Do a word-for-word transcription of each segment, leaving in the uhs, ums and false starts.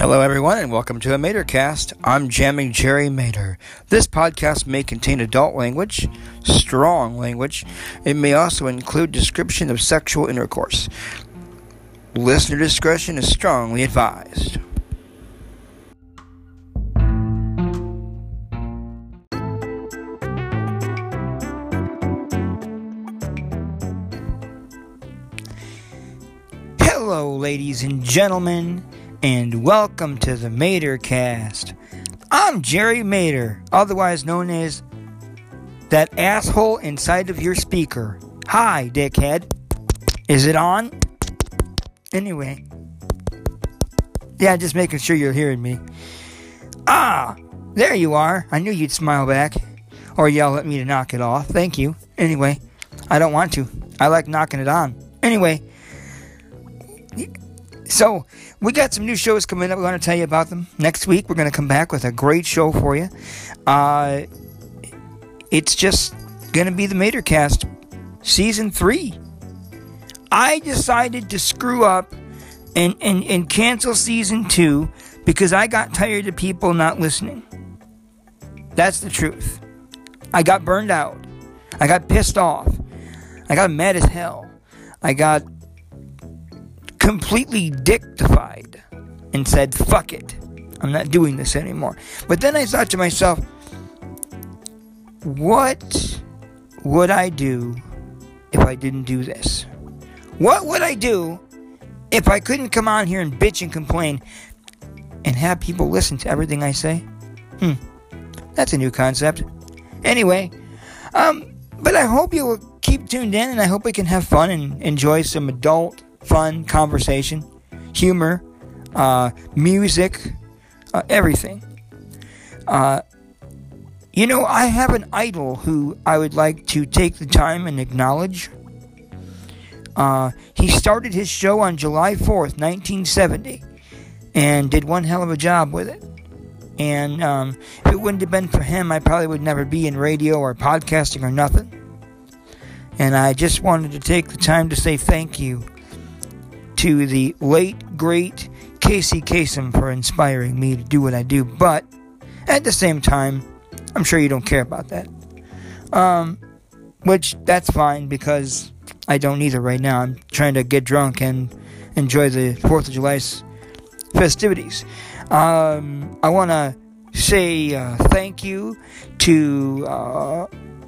Hello everyone and welcome to a Matercast. I'm Jamming Jerry Mater. This podcast may contain adult language, strong language. It may also include description of sexual intercourse. Listener discretion is strongly advised. Hello ladies and gentlemen, and welcome to the Matercast. I'm Jerry Mater, otherwise known as that asshole inside of your speaker. Hi, dickhead. Is it on? Anyway. Yeah, just making sure you're hearing me. Ah, there you are. I knew you'd smile back or yell at me to knock it off. Thank you. Anyway, I don't want to. I like knocking it on. Anyway. So, we got some new shows coming up. We're going to tell you about them. Next week, we're going to come back with a great show for you. Uh, it's just going to be the Matercast Season three. I decided to screw up and, and, and cancel Season two because I got tired of people not listening. That's the truth. I got burned out. I got pissed off. I got mad as hell. I got completely dictified and said, fuck it, I'm not doing this anymore. But then I thought to myself, what would I do if I didn't do this? What would I do if I couldn't come on here and bitch and complain and have people listen to everything I say? Hmm, that's a new concept. Anyway, um, but I hope you will keep tuned in, and I hope we can have fun and enjoy some adult fun conversation, humor, uh, music, uh, everything. Uh, you know, I have an idol who I would like to take the time and acknowledge. Uh, he started his show on July fourth, nineteen seventy, and did one hell of a job with it. And um, if it wouldn't have been for him, I probably would never be in radio or podcasting or nothing. And I just wanted to take the time to say thank you to the late, great Casey Kasem for inspiring me to do what I do. But at the same time, I'm sure you don't care about that. Um, which, that's fine, because I don't either right now. I'm trying to get drunk and enjoy the fourth of July festivities. Um, I want to say uh, thank you to uh,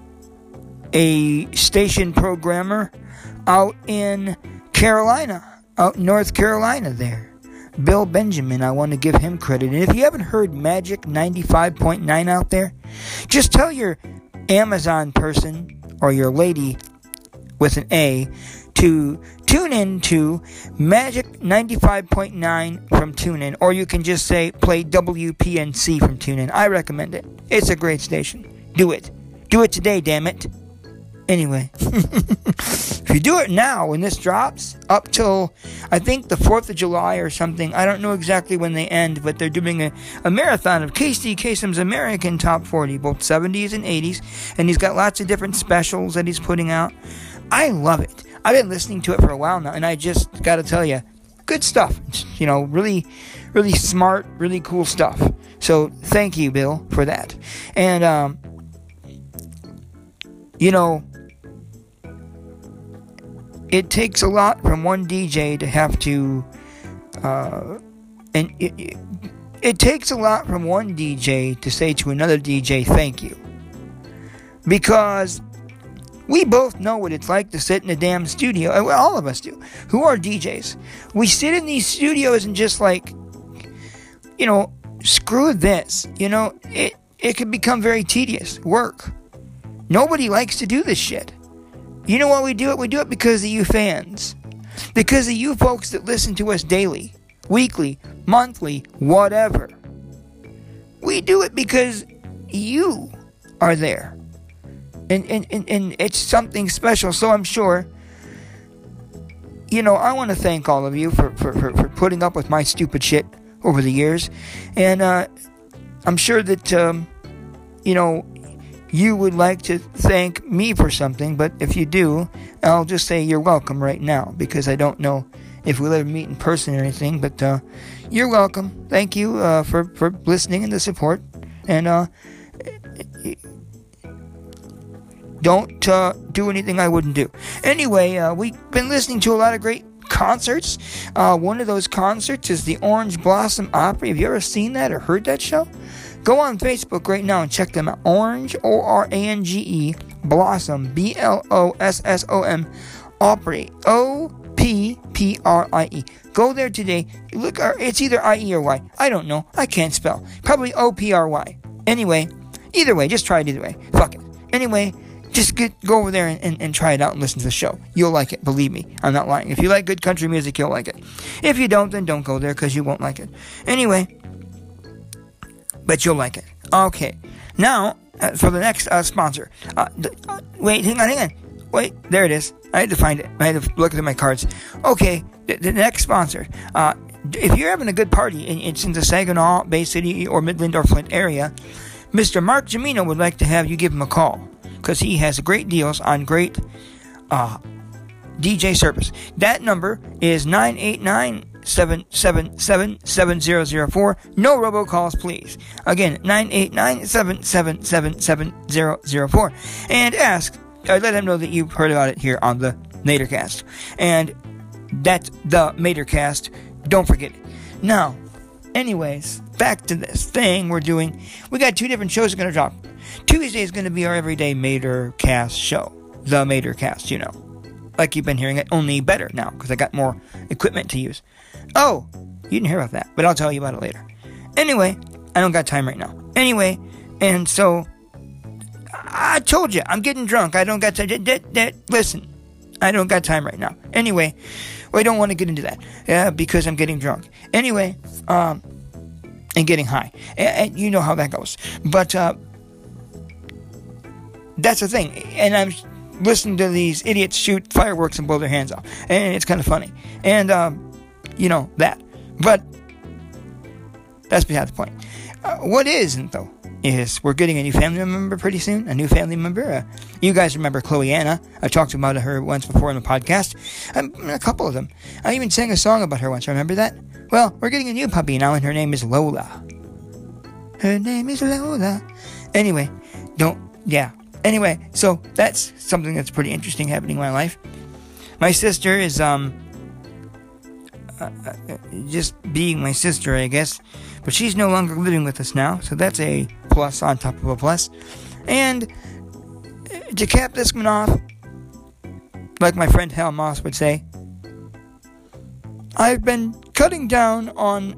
a station programmer out in Carolina. Out in North Carolina there. Bill Benjamin, I want to give him credit. And if you haven't heard Magic ninety-five point nine out there, just tell your Amazon person or your lady with an A to tune in to Magic ninety-five point nine from TuneIn. Or you can just say play W P N C from TuneIn. I recommend it. It's a great station. Do it. Do it today, damn it. Anyway, if you do it now, when this drops, up till, I think, the fourth of July or something, I don't know exactly when they end, but they're doing a, a marathon of Casey Kasem's American Top forty, both seventies and eighties, and he's got lots of different specials that he's putting out. I love it. I've been listening to it for a while now, and I just got to tell you, good stuff. You know, really, really smart, really cool stuff. So, thank you, Bill, for that. And, um, you know, it takes a lot from one D J to have to, uh, and it, it, it takes a lot from one D J to say to another D J, thank you. Because we both know what it's like to sit in a damn studio. Well, all of us do, who are D Js. We sit in these studios and just like, you know, screw this. You know, it, it can become very tedious work. Nobody likes to do this shit. You know why we do it? We do it because of you fans. Because of you folks that listen to us daily, weekly, monthly, whatever. We do it because you are there. And, and, and, and it's something special. So I'm sure, you know, I want to thank all of you for, for, for, for putting up with my stupid shit over the years. And uh, I'm sure that, um, you know, you would like to thank me for something, but if you do, I'll just say you're welcome right now, because I don't know if we let him meet in person or anything. But uh, you're welcome. Thank you uh, for, for listening and the support. And uh, don't uh, do anything I wouldn't do. Anyway, uh, we've been listening to a lot of great concerts. Uh, one of those concerts is the Orange Blossom Opry. Have you ever seen that or heard that show? Go on Facebook right now and check them out. Orange, O R A N G E, Blossom, B L O S S O M, Opry, O P P R I E. Go there today. Look, it's either I E or Y. I don't know. I can't spell. Probably O P R Y. Anyway, either way, just try it either way. Fuck it. Anyway, just get go over there and, and, and try it out and listen to the show. You'll like it. Believe me. I'm not lying. If you like good country music, you'll like it. If you don't, then don't go there because you won't like it. Anyway, but you'll like it. Okay. Now, uh, for the next uh, sponsor. Uh, th- uh, wait, hang on, hang on. Wait, there it is. I had to find it. I had to look at my cards. Okay, the, the next sponsor. Uh, if you're having a good party and it's in the Saginaw, Bay City, or Midland or Flint area, Mister Mark Jimino would like to have you give him a call because he has great deals on great uh, D J service. That number is nine eight nine, seven seven seven, seven zero zero four. No robocalls, please. Again, nine eight nine, seven seven seven, seven zero zero four. And ask, uh, let him know that you've heard about it here on the Matercast. And that's the Matercast. Don't forget it. Now, anyways, back to this thing we're doing. We got two different shows that are going to drop. Tuesday is going to be our everyday Matercast show. The Matercast, you know. Like you've been hearing it, only better now, because I got more equipment to use. Oh, you didn't hear about that, but I'll tell you about it later. Anyway, I don't got time right now. Anyway, and so, I told you, I'm getting drunk. I don't got time. D- d- d- listen, I don't got time right now. Anyway, well, I don't want to get into that, uh, because I'm getting drunk. Anyway, um, and getting high. And, and you know how that goes. But, uh, that's the thing. And I'm listening to these idiots shoot fireworks and blow their hands off. And it's kind of funny. And, um, you know, that. But that's beside the point. Uh, what isn't, though, is we're getting a new family member pretty soon. A new family member. Uh, you guys remember Chloe Anna. I talked about her once before in the podcast. Um, a couple of them. I even sang a song about her once. Remember that? Well, we're getting a new puppy now, and her name is Lola. Her name is Lola. Anyway, don't, yeah. Anyway, so that's something that's pretty interesting happening in my life. My sister is, um, uh, uh, just being my sister, I guess. But she's no longer living with us now, so that's a plus on top of a plus. And to cap this one off, like my friend Hal Moss would say, I've been cutting down on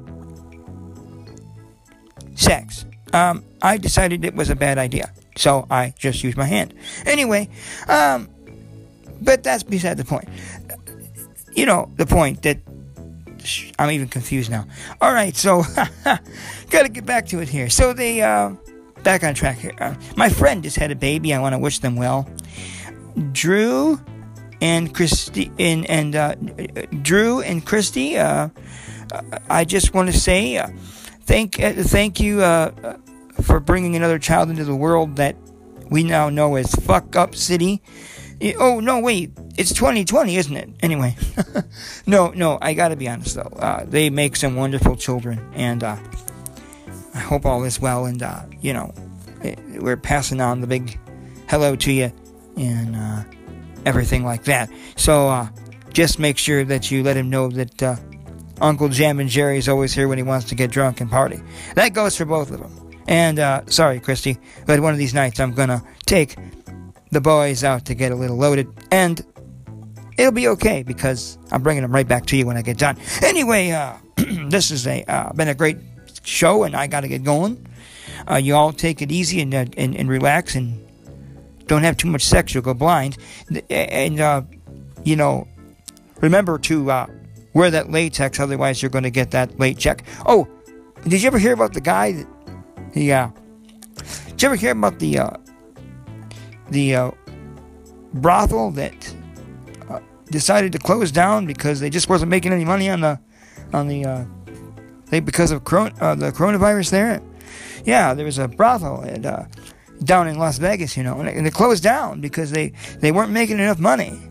sex. Um, I decided it was a bad idea. So I just used my hand. Anyway, um, but that's beside the point. You know, the point that sh- I'm even confused now. All right, so gotta get back to it here. So they, uh, back on track here. Uh, my friend just had a baby. I want to wish them well. Drew and Christy and and uh, Drew and Christy. Uh, I just want to say uh, thank uh, thank you. Uh, for bringing another child into the world that we now know as Fuck Up City. Oh, no, wait. It's twenty twenty, isn't it? Anyway. no, no, I gotta be honest, though. Uh, they make some wonderful children, and uh, I hope all is well, and, uh, you know, we're passing on the big hello to you, and uh, everything like that. So, uh, just make sure that you let him know that uh, Uncle Jam and Jerry is always here when he wants to get drunk and party. That goes for both of them. And, uh, sorry, Christy, but one of these nights I'm gonna take the boys out to get a little loaded, and it'll be okay, because I'm bringing them right back to you when I get done. Anyway, uh, this has a, uh, been a great show, and I gotta get going. Uh, you all take it easy and, uh, and, and relax, and don't have too much sex, you'll go blind. And, uh, you know, remember to, uh, wear that latex, otherwise you're gonna get that late check. Oh, did you ever hear about the guy that Yeah. Did you ever hear about the uh, the uh, brothel that uh, decided to close down because they just wasn't making any money on the on the uh, they because of coron- uh, the coronavirus there? Yeah, there was a brothel at, uh, down in Las Vegas, you know, and they closed down because they, they weren't making enough money.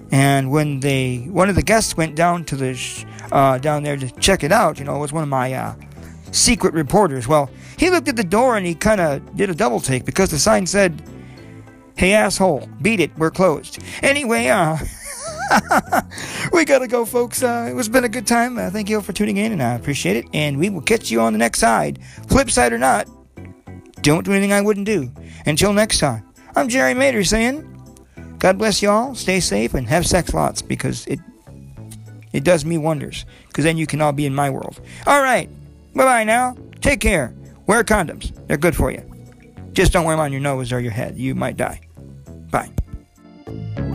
And when they, one of the guests went down to the, sh- uh, down there to check it out, you know, it was one of my uh, secret reporters. Well, he looked at the door and he kind of did a double take because the sign said, "Hey asshole, beat it, we're closed." Anyway, uh, we gotta go, folks. Uh, it was been a good time. Uh, thank you all for tuning in, and I appreciate it. And we will catch you on the next side, flip side or not. Don't do anything I wouldn't do. Until next time, I'm Jerry Mater saying, God bless you all. Stay safe and have sex lots because it it does me wonders. Because then you can all be in my world. All right, bye bye now. Take care. Wear condoms. They're good for you. Just don't wear them on your nose or your head. You might die. Bye.